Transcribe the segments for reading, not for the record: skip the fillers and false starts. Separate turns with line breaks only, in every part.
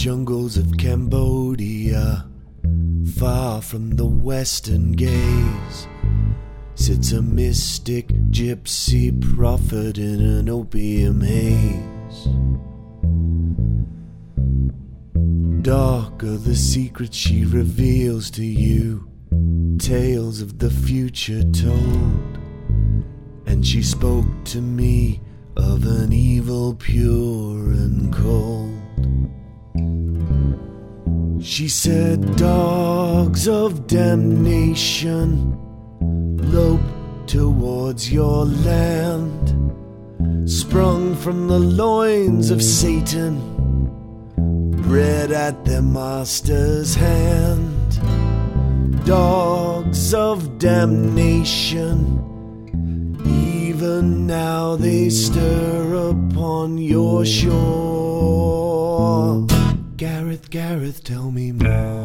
jungles of Cambodia, far from the western gaze, sits a mystic gypsy prophet in an opium haze. Dark are the secrets she reveals to you, tales of the future told. And she spoke to me of an evil pure and cold. She said, dogs of damnation lope towards your land, sprung from the loins of Satan, bred at their master's hand. Dogs of damnation, even now they stir upon your shore. Gareth, Gareth, tell me more.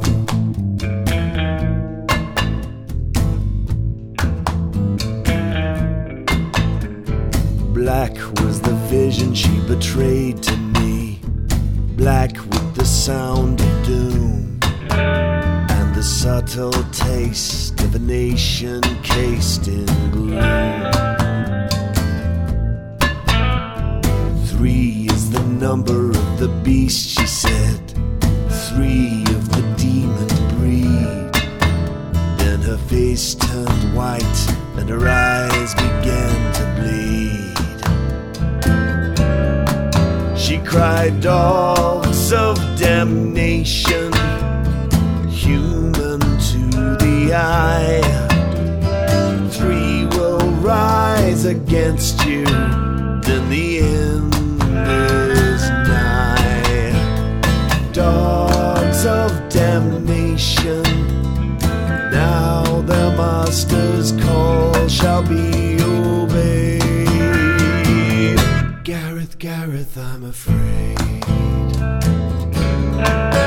Black was the vision she betrayed to me, black with the sound of doom, and the subtle taste of a nation cased in gloom. 3 is the number of the beast, she said, 3 of the demon breed. Then her face turned white and her eyes began to bleed. She cried, dogs of damnation, human to the eye, 3 will rise against you, then the end is nigh. Dogs of damnation, now their master's call shall be obeyed. Gareth, Gareth, I'm afraid.